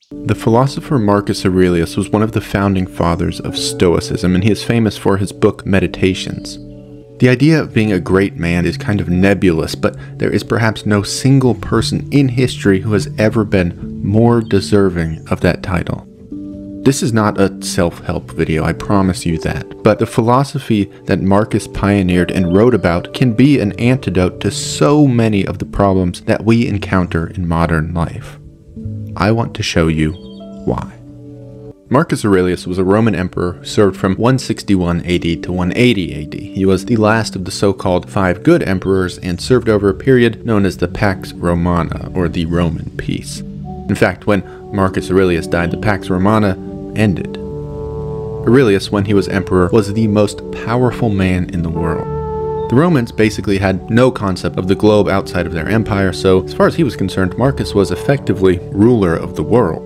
The philosopher Marcus Aurelius was one of the founding fathers of Stoicism, and he is famous for his book Meditations. The idea of being a great man is kind of nebulous, but there is perhaps no single person in history who has ever been more deserving of that title. This is not a self-help video, I promise you that, but the philosophy that Marcus pioneered and wrote about can be an antidote to so many of the problems that we encounter in modern life. I want to show you why. Marcus Aurelius was a Roman emperor who served from 161 AD to 180 AD. He was the last of the so-called five good emperors and served over a period known as the Pax Romana, or the Roman Peace. In fact, when Marcus Aurelius died, the Pax Romana ended. Aurelius, when he was emperor, was the most powerful man in the world. The Romans basically had no concept of the globe outside of their empire, so as far as he was concerned, Marcus was effectively ruler of the world.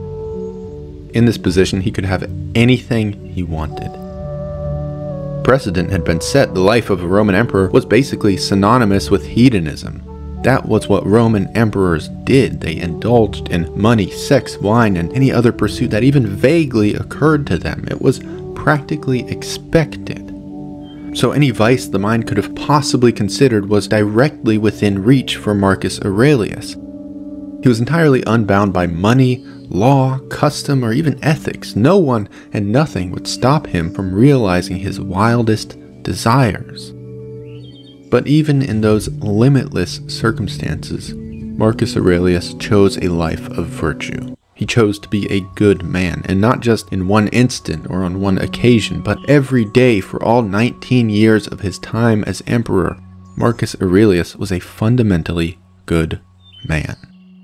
In this position, he could have anything he wanted. Precedent had been set. The life of a Roman emperor was basically synonymous with hedonism. That was what Roman emperors did. They indulged in money, sex, wine, and any other pursuit that even vaguely occurred to them. It was practically expected. So any vice the mind could have possibly considered was directly within reach for Marcus Aurelius. He was entirely unbound by money, law, custom, or even ethics. No one and nothing would stop him from realizing his wildest desires. But even in those limitless circumstances, Marcus Aurelius chose a life of virtue. He chose to be a good man, and not just in one instant or on one occasion, but every day for all 19 years of his time as emperor. Marcus Aurelius was a fundamentally good man.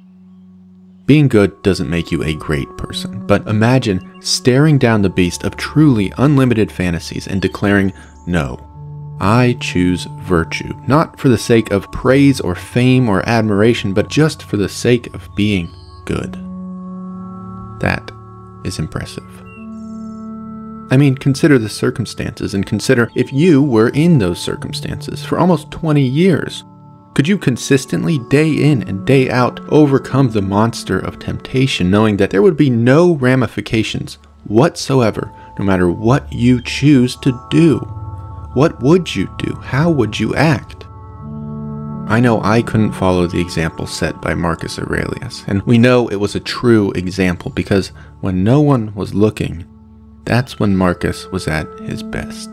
Being good doesn't make you a great person, but imagine staring down the beast of truly unlimited fantasies and declaring, "No, I choose virtue, not for the sake of praise or fame or admiration, but just for the sake of being good." That is impressive. I mean, consider the circumstances and consider if you were in those circumstances for almost 20 years. Could you consistently, day in and day out, overcome the monster of temptation, knowing that there would be no ramifications whatsoever, no matter what you choose to do? What would you do? How would you act? I know I couldn't follow the example set by Marcus Aurelius, and we know it was a true example because when no one was looking, that's when Marcus was at his best.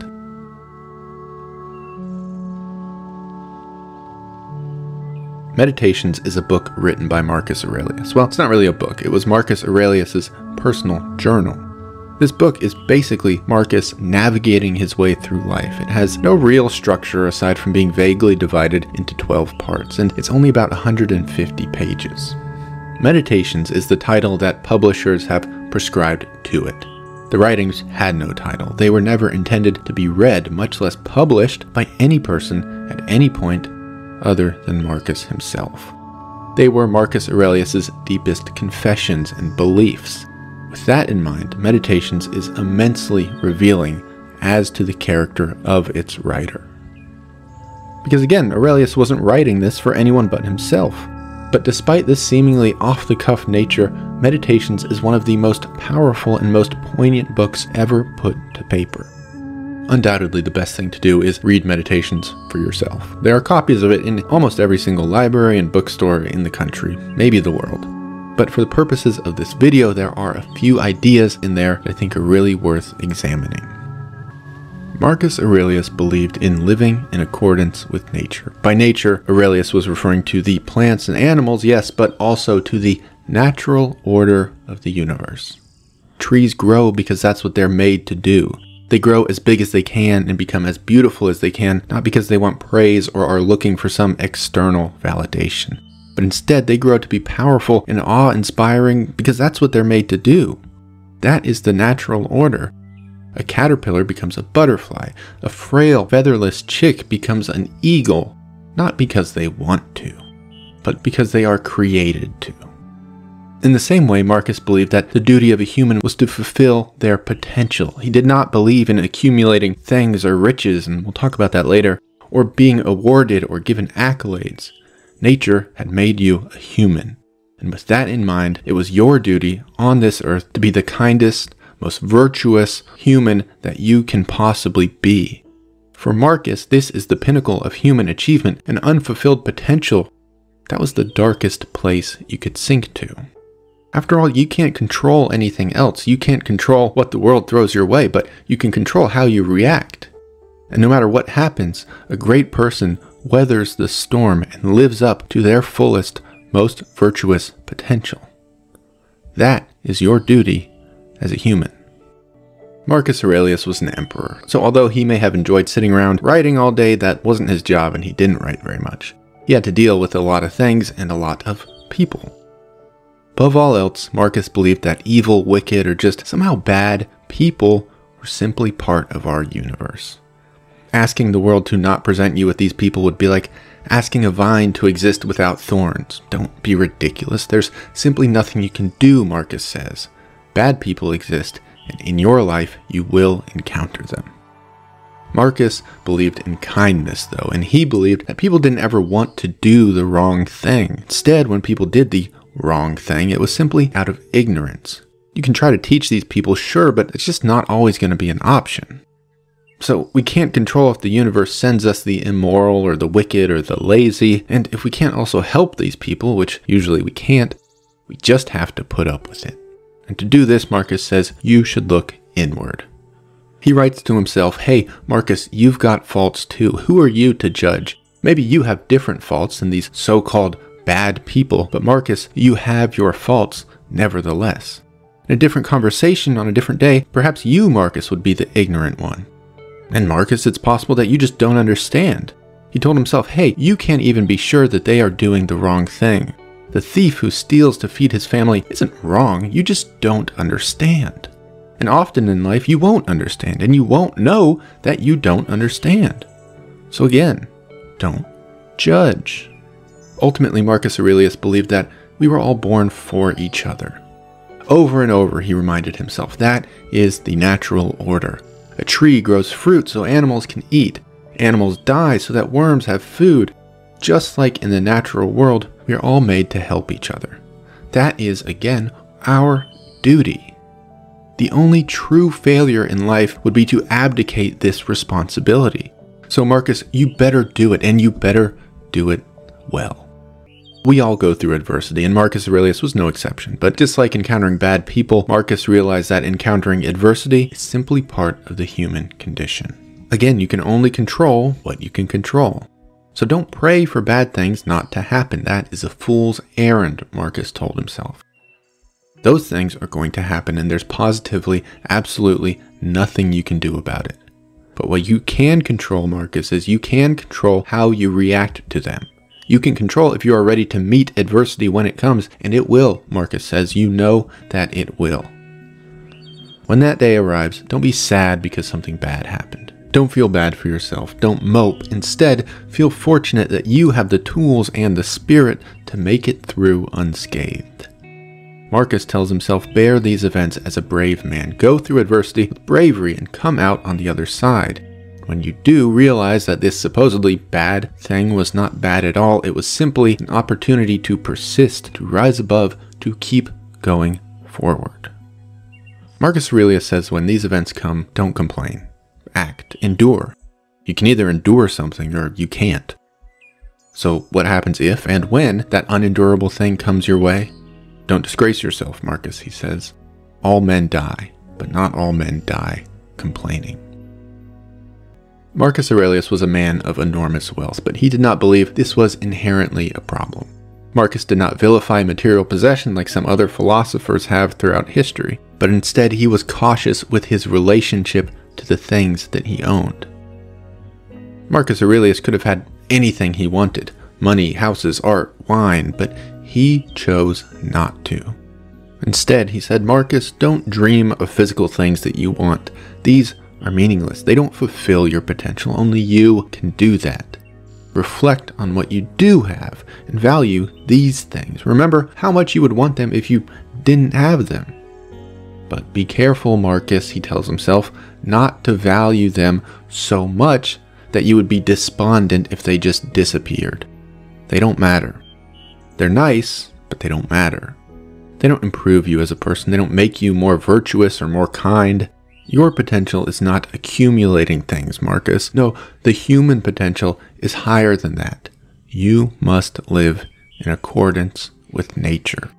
Meditations is a book written by Marcus Aurelius. Well, it's not really a book. It was Marcus Aurelius's personal journal. This book is basically Marcus navigating his way through life. It has no real structure aside from being vaguely divided into 12 parts, and it's only about 150 pages. Meditations is the title that publishers have prescribed to it. The writings had no title. They were never intended to be read, much less published, by any person at any point other than Marcus himself. They were Marcus Aurelius's deepest confessions and beliefs. With that in mind, Meditations is immensely revealing as to the character of its writer. Because again, Aurelius wasn't writing this for anyone but himself. But despite this seemingly off-the-cuff nature, Meditations is one of the most powerful and most poignant books ever put to paper. Undoubtedly, the best thing to do is read Meditations for yourself. There are copies of it in almost every single library and bookstore in the country, maybe the world. But for the purposes of this video, there are a few ideas in there that I think are really worth examining. Marcus Aurelius believed in living in accordance with nature. By nature, Aurelius was referring to the plants and animals, yes, but also to the natural order of the universe. Trees grow because that's what they're made to do. They grow as big as they can and become as beautiful as they can, not because they want praise or are looking for some external validation. But instead, they grow to be powerful and awe-inspiring because that's what they're made to do. That is the natural order. A caterpillar becomes a butterfly. A frail, featherless chick becomes an eagle, not because they want to, but because they are created to. In the same way, Marcus believed that the duty of a human was to fulfill their potential. He did not believe in accumulating things or riches, and we'll talk about that later, or being awarded or given accolades. Nature had made you a human, and And with that in mind, it was your duty on this earth to be the kindest, most virtuous human that you can possibly be. For Marcus, this is the pinnacle of human achievement, an unfulfilled potential. That was the darkest place you could sink to. After all, you can't control anything else. You can't control what the world throws your way, but you can control how you react. And no matter what happens, a great person weathers the storm and lives up to their fullest, most virtuous potential. That is your duty as a human. Marcus Aurelius was an emperor, so although he may have enjoyed sitting around writing all day, that wasn't his job and he didn't write very much. He had to deal with a lot of things and a lot of people. Above all else, Marcus believed that evil, wicked, or just somehow bad people were simply part of our universe. Asking the world to not present you with these people would be like asking a vine to exist without thorns. Don't be ridiculous. There's simply nothing you can do, Marcus says. Bad people exist, and in your life, you will encounter them. Marcus believed in kindness, though, and he believed that people didn't ever want to do the wrong thing. Instead, when people did the wrong thing, it was simply out of ignorance. You can try to teach these people, sure, but it's just not always going to be an option. So we can't control if the universe sends us the immoral or the wicked or the lazy, and if we can't also help these people, which usually we can't, we just have to put up with it. And to do this, Marcus says, you should look inward. He writes to himself, hey, Marcus, you've got faults too. Who are you to judge? Maybe you have different faults than these so-called bad people, but Marcus, you have your faults nevertheless. In a different conversation on a different day, perhaps you, Marcus, would be the ignorant one. And Marcus, it's possible that you just don't understand. He told himself, hey, you can't even be sure that they are doing the wrong thing. The thief who steals to feed his family isn't wrong, you just don't understand. And often in life, you won't understand, and you won't know that you don't understand. So again, don't judge. Ultimately, Marcus Aurelius believed that we were all born for each other. Over and over, he reminded himself, that is the natural order. A tree grows fruit so animals can eat. Animals die so that worms have food. Just like in the natural world, we are all made to help each other. That is, again, our duty. The only true failure in life would be to abdicate this responsibility. So Marcus, you better do it, and you better do it well. We all go through adversity, and Marcus Aurelius was no exception. But just like encountering bad people, Marcus realized that encountering adversity is simply part of the human condition. Again, you can only control what you can control. So don't pray for bad things not to happen. That is a fool's errand, Marcus told himself. Those things are going to happen, and there's positively, absolutely nothing you can do about it. But what you can control, Marcus, is you can control how you react to them. You can control if you are ready to meet adversity when it comes, and it will, Marcus says. You know that it will. When that day arrives, don't be sad because something bad happened. Don't feel bad for yourself. Don't mope. Instead, feel fortunate that you have the tools and the spirit to make it through unscathed. Marcus tells himself, bear these events as a brave man. Go through adversity with bravery and come out on the other side. When you do, realize that this supposedly bad thing was not bad at all. It was simply an opportunity to persist, to rise above, to keep going forward. Marcus Aurelius says when these events come, don't complain. Act. Endure. You can either endure something or you can't. So what happens if and when that unendurable thing comes your way? Don't disgrace yourself, Marcus, he says. All men die, but not all men die complaining. Marcus Aurelius was a man of enormous wealth, but he did not believe this was inherently a problem. Marcus did not vilify material possession like some other philosophers have throughout history, but instead he was cautious with his relationship to the things that he owned. Marcus Aurelius could have had anything he wanted, money, houses, art, wine, but he chose not to. Instead, he said, Marcus, don't dream of physical things that you want. These are meaningless. They don't fulfill your potential. Only you can do that. Reflect on what you do have and value these things. Remember how much you would want them if you didn't have them. But be careful, Marcus, he tells himself, not to value them so much that you would be despondent if they just disappeared. They don't matter. They're nice, but but they don't matter. They don't improve you as a person. They don't make you more virtuous or more kind. Your potential is not accumulating things, Marcus. No, the human potential is higher than that. You must live in accordance with nature.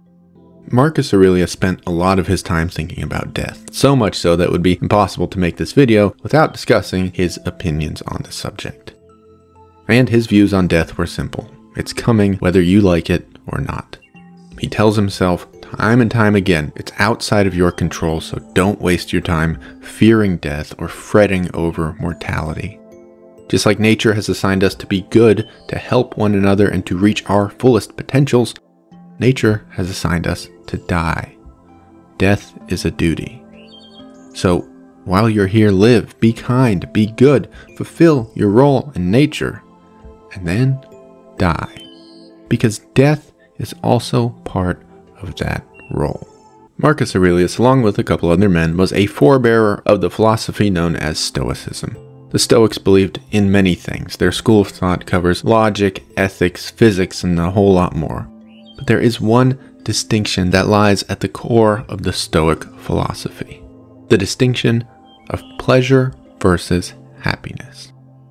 Marcus Aurelius spent a lot of his time thinking about death, so much so that it would be impossible to make this video without discussing his opinions on the subject. And his views on death were simple. It's coming whether you like it or not. He tells himself time and time again, it's outside of your control, so don't waste your time fearing death or fretting over mortality. Just like nature has assigned us to be good, to help one another, and to reach our fullest potentials, nature has assigned us to die. Death is a duty. So, while you're here, live, be kind, be good, fulfill your role in nature, and then die. Because death is also part of that role. Marcus Aurelius, along with a couple other men, was a forebearer of the philosophy known as Stoicism. The Stoics believed in many things. Their school of thought covers logic, ethics, physics, and a whole lot more. But there is one distinction that lies at the core of the Stoic philosophy. The distinction of pleasure versus happiness.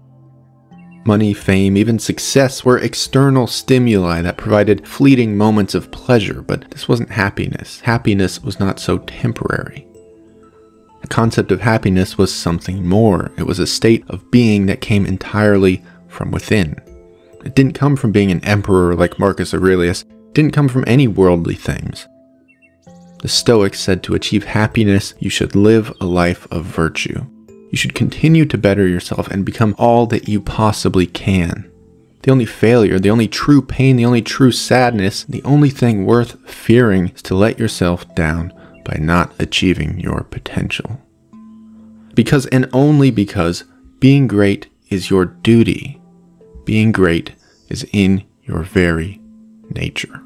Money, fame, even success were external stimuli that provided fleeting moments of pleasure, but this wasn't happiness. Happiness was not so temporary. The concept of happiness was something more. It was a state of being that came entirely from within. It didn't come from being an emperor like Marcus Aurelius. It didn't come from any worldly things. The Stoics said to achieve happiness, you should live a life of virtue. You should continue to better yourself and become all that you possibly can. The only failure, the only true pain, the only true sadness, the only thing worth fearing is to let yourself down by not achieving your potential. Because and only because being great is your duty. Being great is in your very nature.